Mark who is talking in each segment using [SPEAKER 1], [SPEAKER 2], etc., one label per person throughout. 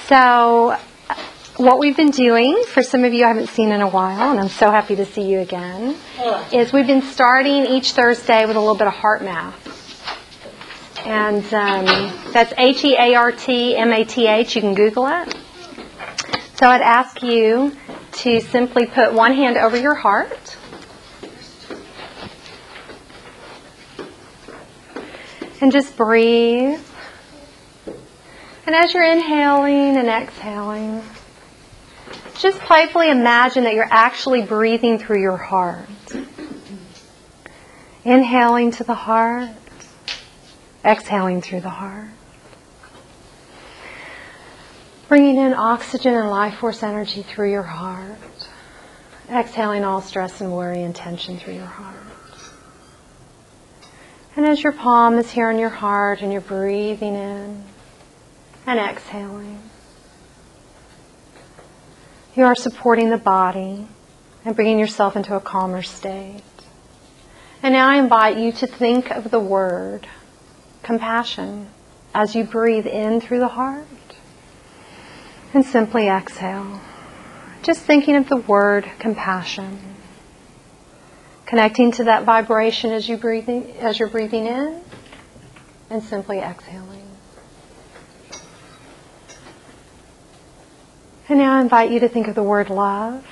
[SPEAKER 1] So what we've been doing, for some of you I haven't seen in a while, and I'm so happy to see you again, is we've been starting each Thursday with a little bit of heart math. And that's HEARTMATH. You can Google it. So I'd ask you to simply put one hand over your heart. And just breathe. And as you're inhaling and exhaling, just playfully imagine that you're actually breathing through your heart. Inhaling to the heart, exhaling through the heart. Bringing in oxygen and life force energy through your heart. Exhaling all stress and worry and tension through your heart. And as your palm is here on your heart and you're breathing in and exhaling, you are supporting the body and bringing yourself into a calmer state. And now I invite you to think of the word compassion as you breathe in through the heart and simply exhale. Just thinking of the word compassion. Connecting to that vibration as you're breathing in and simply exhaling. And now I invite you to think of the word love.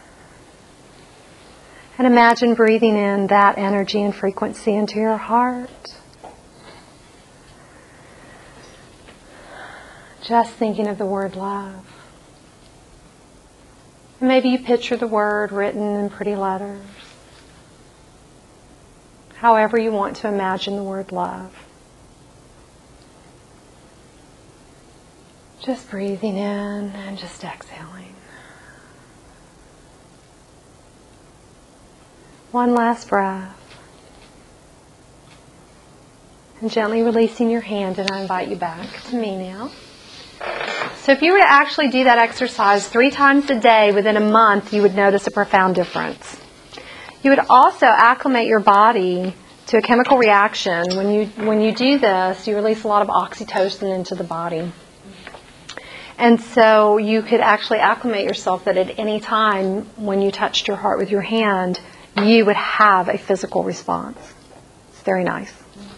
[SPEAKER 1] And imagine breathing in that energy and frequency into your heart. Just thinking of the word love. And maybe you picture the word written in pretty letters. However you want to imagine the word love. Just breathing in and just exhaling. One last breath. And gently releasing your hand, and I invite you back to me now. So if you were to actually do that exercise 3 times a day within a month, you would notice a profound difference. You would also acclimate your body to a chemical reaction. When you do this, you release a lot of oxytocin into the body. And so you could actually acclimate yourself that at any time when you touched your heart with your hand, you would have a physical response. It's very nice.